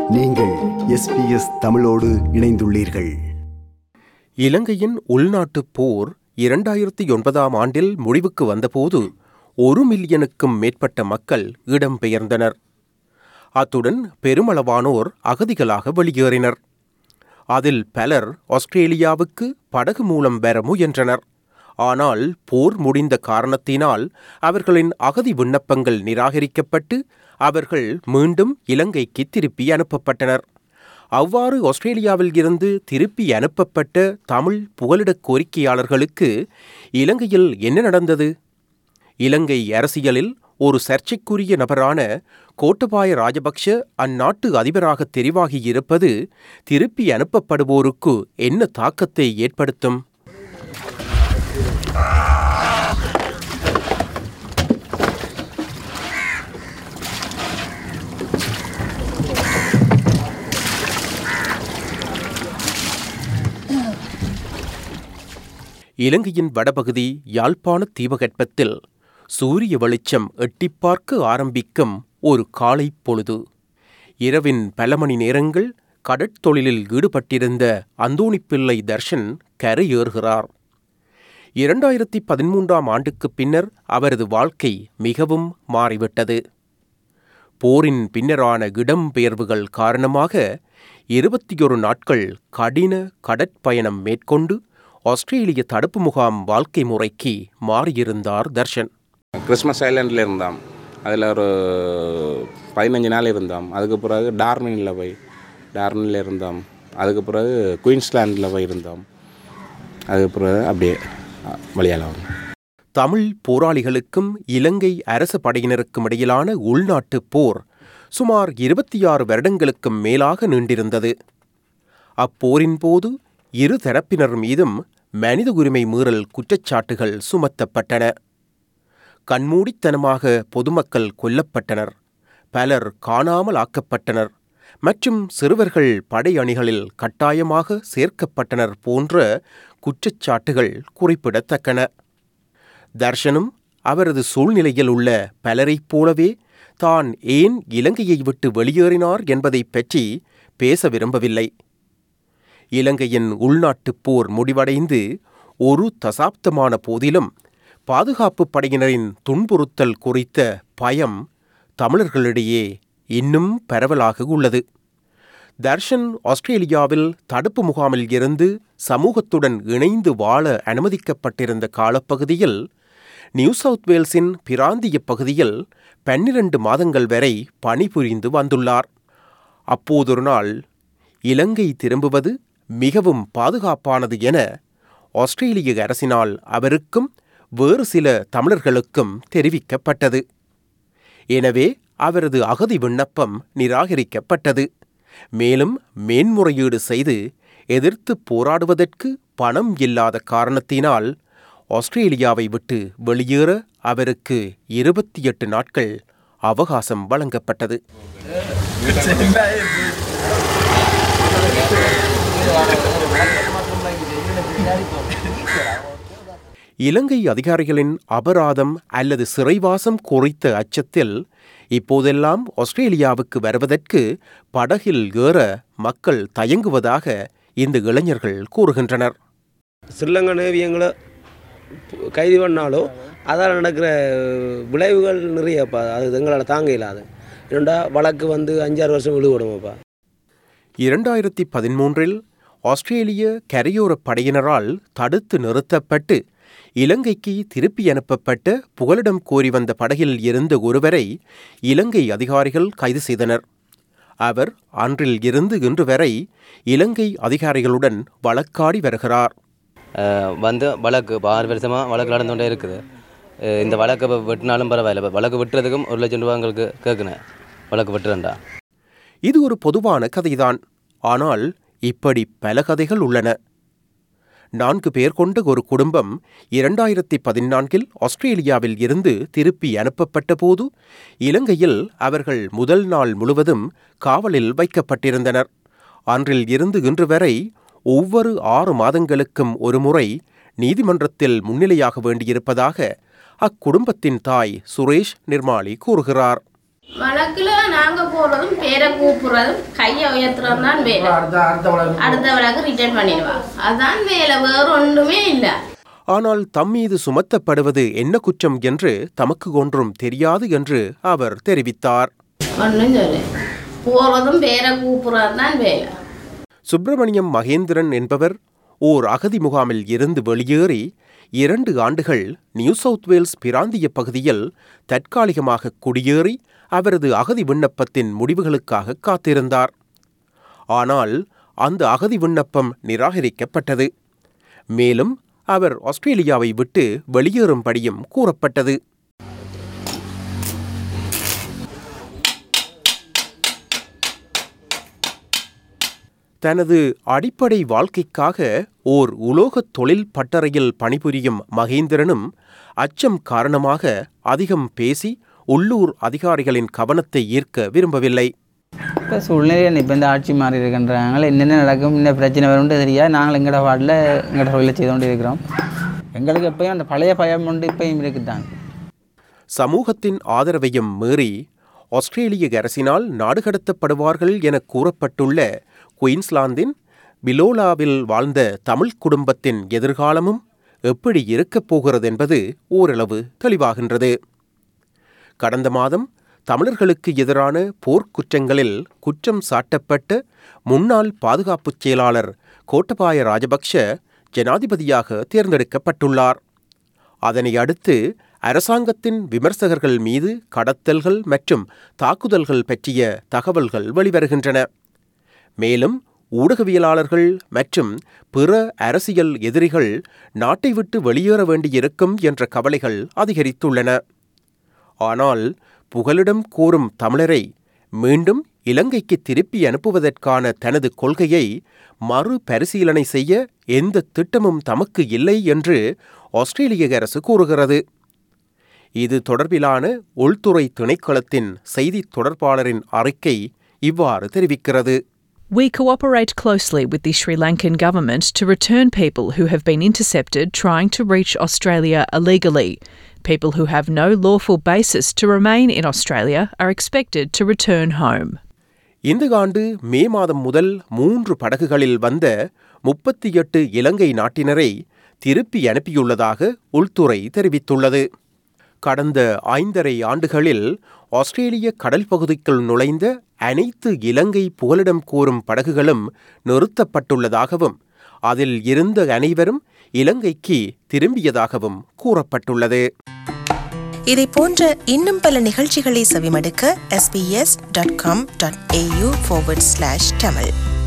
நீங்கள் SBS தமிழோடு இணைந்துள்ளீர்கள். இலங்கையின் உள்நாட்டுப் போர் 2009ஆம் ஆண்டில் முடிவுக்கு வந்தபோது 1 மில்லியனுக்கும் மேற்பட்ட மக்கள் இடம்பெயர்ந்தனர். அத்துடன் பெருமளவானோர் அகதிகளாக வெளியேறினர். அதில் பலர் ஆஸ்திரேலியாவுக்கு படகு மூலம் வர முயன்றனர். ஆனால் போர் முடிந்த காரணத்தினால் அவர்களின் அகதி விண்ணப்பங்கள் நிராகரிக்கப்பட்டு அவர்கள் மீண்டும் இலங்கைக்கு திருப்பி அனுப்பப்பட்டனர். அவ்வாறு ஆஸ்திரேலியாவில் இருந்து திருப்பி அனுப்பப்பட்ட தமிழ் புகலிடக் கோரிக்கையாளர்களுக்கு இலங்கையில் என்ன நடந்தது? இலங்கை அரசியலில் ஒரு சர்ச்சைக்குரிய நபரான கோட்டபாய ராஜபக்ஷ அந்நாட்டு அதிபராக தெரிவாகியிருப்பது திருப்பி அனுப்பப்படுவோருக்கு என்ன தாக்கத்தை ஏற்படுத்தும்? இலங்கையின் வடபகுதி யாழ்ப்பாண தீபகற்பத்தில் சூரிய வெளிச்சம் எட்டிப்பார்க்க ஆரம்பிக்கும் ஒரு காலை பொழுது. இரவின் பல மணி நேரங்கள் கடற்தொழிலில் ஈடுபட்டிருந்த அந்தோணிப்பிள்ளை தர்ஷன் கரையேறுகிறார். 2013ஆம் ஆண்டுக்கு பின்னர் அவரது வாழ்க்கை மிகவும் மாறிவிட்டது. போரின் பின்னரான இடம்பெயர்வுகள் காரணமாக 21 நாட்கள் கடின கடற்பயணம் மேற்கொண்டு ஆஸ்திரேலிய தடுப்பு முகாம் வாழ்க்கை முறைக்கு மாறியிருந்தார் தர்ஷன். கிறிஸ்மஸ் ஐலாண்டில் இருந்தோம். அதில் ஒரு 15 நாள் இருந்தோம். அதுக்கு பிறகு டார்னில் இருந்தோம். அதுக்கு பிறகு குயின்ஸ்லாண்டில் போய் இருந்தோம். அதுக்கு பிறகு அப்படியே வழியாளம். தமிழ் போராளிகளுக்கும் இலங்கை அரச படையினருக்கும் இடையிலான உள்நாட்டுப் போர் சுமார் 26 வருடங்களுக்கும் மேலாக நீண்டிருந்தது. அப்போரின் போது இரு தரப்பினர் மீதும் மனித உரிமை மீறல் குற்றச்சாட்டுகள் சுமத்தப்பட்டன. கண்மூடித்தனமாக பொதுமக்கள் கொல்லப்பட்டனர், பலர் காணாமல் ஆக்கப்பட்டனர் மற்றும் சிறுவர்கள் படை அணிகளில் கட்டாயமாக சேர்க்கப்பட்டனர் போன்ற குற்றச்சாட்டுகள் குறிப்பிடத்தக்கன. தர்ஷனும் அவரது சூழ்நிலையில் உள்ள பலரைப் போலவே தான் ஏன் இலங்கையை விட்டு வெளியேறினார் என்பதை பற்றி பேச விரும்பவில்லை. இலங்கையின் உள்நாட்டுப் போர் முடிவடைந்து ஒரு தசாப்தமான போதிலும் பாதுகாப்பு படையினரின் துன்புறுத்தல் குறித்த பயம் தமிழர்களிடையே இன்னும் பரவலாக உள்ளது. தர்ஷன் ஆஸ்திரேலியாவில் தடுப்பு முகாமில் இருந்து சமூகத்துடன் இணைந்து வாழ அனுமதிக்கப்பட்டிருந்த காலப்பகுதியில் நியூ சவுத் வேல்ஸின் பிராந்திய பகுதியில் 12 மாதங்கள் வரை பணிபுரிந்து வந்துள்ளார். அப்போதொரு நாள் இலங்கை திரும்புவது மிகவும் பாதுகாப்பானது என ஆஸ்திரேலிய அரசினால் அவருக்கும் வேறு சில தமிழர்களுக்கும் தெரிவிக்கப்பட்டது. எனவே அவரது அகதி விண்ணப்பம் நிராகரிக்கப்பட்டது. மேலும் மேன்முறையீடு செய்து எதிர்த்து போராடுவதற்கு பணம் இல்லாத காரணத்தினால் ஆஸ்திரேலியாவை விட்டு வெளியேற அவருக்கு 28 நாட்கள் அவகாசம் வழங்கப்பட்டது. இலங்கை அதிகாரிகளின் அபராதம் அல்லது சிறைவாசம் குறித்த அச்சத்தில் இப்போதெல்லாம் ஆஸ்திரேலியாவுக்கு வருவதற்கு படகில் ஏற மக்கள் தயங்குவதாக இந்த இளைஞர்கள் கூறுகின்றனர். ஸ்ரீலங்கா நேவியங்களை கைது பண்ணாலும் அதால் நடக்கிற விளைவுகள் நிறையப்பா. அது எங்களால் தாங்க இல்லாது. இரண்டா வழக்கு 5-6 வருஷம் விழுவிடுமாப்பா. 2013இல் ஆஸ்திரேலிய கரையோர படையினரால் தடுத்து நிறுத்தப்பட்டு இலங்கைக்கு திருப்பி அனுப்பப்பட்ட புகலிடம் கோரி வந்த படகில் இருந்த ஒருவரை இலங்கை அதிகாரிகள் கைது செய்தனர். அவர் அன்றில் இருந்து இன்று வரை இலங்கை அதிகாரிகளுடன் வழக்காடி வருகிறார். வழக்கு 6 வருஷமாக வழக்கு நடந்துகிட்டே இருக்குது. இந்த வழக்கை வெட்டினாலும் பரவாயில்ல, வழக்கு வெட்டுறதுக்கும் 1 லட்சம் ரூபா எங்களுக்கு கேட்குனேன். வழக்கு வெட்டுறேன்டா. இது ஒரு பொதுவான கதைதான். ஆனால் இப்படி பல கதைகள் உள்ளன. 4 பேர் கொண்ட ஒரு குடும்பம் 2014இல் ஆஸ்திரேலியாவில் இருந்து திருப்பி அனுப்பப்பட்ட போது இலங்கையில் அவர்கள் முதல் நாள் முழுவதும் காவலில் வைக்கப்பட்டிருந்தனர். அன்றில் இருந்து இன்று வரை ஒவ்வொரு 6 மாதங்களுக்கும் ஒரு முறை நீதிமன்றத்தில் முன்னிலையாக வேண்டியிருப்பதாக அக்குடும்பத்தின் தாய் சுரேஷ் நிர்மாலி கூறுகிறார். வழக்குல நாங்க போறதும் பேரை கூப்பிடுறதும் கையை உயர்த்துறதும் தான் வேலை. அடுத்த வழக்கு ரிட்டர்ன் பண்ணிடுவாங்க. அதான் வேலை, வேற ஒன்றுமே இல்லை. ஆனால் தம்மீது சுமத்தப்படுவது என்ன குற்றம் என்று தமக்கு ஒன்றும் தெரியாது என்று அவர் தெரிவித்தார். ஒன்றும் சொல்லு, போறதும் பேரை கூப்பிடுறது தான் வேலை. சுப்பிரமணியம் மகேந்திரன் என்பவர் ஓர் அகதி முகாமில் இருந்து வெளியேறி 2 ஆண்டுகள் நியூ சவுத் வேல்ஸ் பிராந்திய பகுதியில் தற்காலிகமாக குடியேறி அவரது அகதி விண்ணப்பத்தின் முடிவுகளுக்காக காத்திருந்தார். ஆனால் அந்த அகதி விண்ணப்பம் நிராகரிக்கப்பட்டது. மேலும் அவர் ஆஸ்திரேலியாவை விட்டு வெளியேறும்படியும் கூறப்பட்டது. தனது அடிப்படை வாழ்க்கைக்காக ஓர் உலோகத் தொழில் பட்டறையில் பணிபுரியும் மகேந்திரனும் அச்சம் காரணமாக அதிகம் பேசி உள்ளூர் அதிகாரிகளின் கவனத்தை ஈர்க்க விரும்பவில்லை. இப்போ சூழ்நிலை இப்போ இந்த ஆட்சி மாறி இருக்கின்றாங்க, என்னென்ன நடக்கும், என்ன பிரச்சனை வரும்னு தெரியாது. நாங்கள் எங்களோட வார்டில் எங்களோட தொழிலை செய்து கொண்டு இருக்கிறோம். எங்களுக்கு எப்பயும் அந்த பழைய பயம் உண்டு, இப்பயும் இருக்குதான். சமூகத்தின் ஆதரவையும் மீறி ஆஸ்திரேலிய அரசினால் நாடு கடத்தப்படுவார்கள் என கூறப்பட்டுள்ள குயின்ஸ்லாந்தின் பிலோலாவில் வாழ்ந்த தமிழ் குடும்பத்தின் எதிர்காலமும் எப்படி இருக்கப் போகிறது என்பது ஓரளவு தெளிவாகின்றது. கடந்த மாதம் தமிழர்களுக்கு எதிரான போர்க்குற்றங்களில் குற்றம் சாட்டப்பட்ட முன்னாள் பாதுகாப்புச் செயலாளர் கோட்டபாய ராஜபக்ஷ ஜனாதிபதியாக தேர்ந்தெடுக்கப்பட்டுள்ளார். அதனை அடுத்து அரசாங்கத்தின் விமர்சகர்கள் மீது கடத்தல்கள் மற்றும் தாக்குதல்கள் பற்றிய தகவல்கள் வெளிவருகின்றன. மேலும் ஊடகவியலாளர்கள் மற்றும் பிற அரசியல் எதிரிகள் நாட்டை விட்டு வெளியேற வேண்டியிருக்கும் என்ற கவலைகள் அதிகரித்துள்ளன. ஆனால் புகலிடம் கோரும் தமிழரை மீண்டும் இலங்கைக்கு திருப்பி அனுப்புவதற்கான தனது கொள்கையை மறுபரிசீலனை செய்ய எந்த திட்டமும் தமக்கு இல்லை என்று ஆஸ்திரேலிய அரசு கூறுகிறது. இது தொடர்பிலான உள்துறை திணைக்களத்தின் செய்தித் தொடர்பாளரின் அறிக்கை இவ்வாறு தெரிவிக்கிறது. We cooperate closely with the Sri Lankan government to return people who have been intercepted trying to reach Australia illegally. People who have no lawful basis to remain in Australia are expected to return home. இந்த ஆண்டு மே மாதம் முதல் 3 படகுகளில் வந்த 38 இலங்கை நாட்டினரை திருப்பி அனுப்பியுள்ளதாக உள்துறை தெரிவித்துள்ளது. கடந்த 5.5 ஆண்டுகளில் ஆஸ்திரேலிய கடல் பகுதிக்குள் நுழைந்த அனைத்து இலங்கை புகலிடம் கோரும் படகுகளும் நிறுத்தப்பட்டுள்ளதாகவும் அதில் இருந்த அனைவரும் இலங்கைக்கு திரும்பியதாகவும் கூறப்பட்டுள்ளது. இதை போன்ற இன்னும் பல நிகழ்ச்சிகளை செவிமடுக்க sbs.com.au/tamil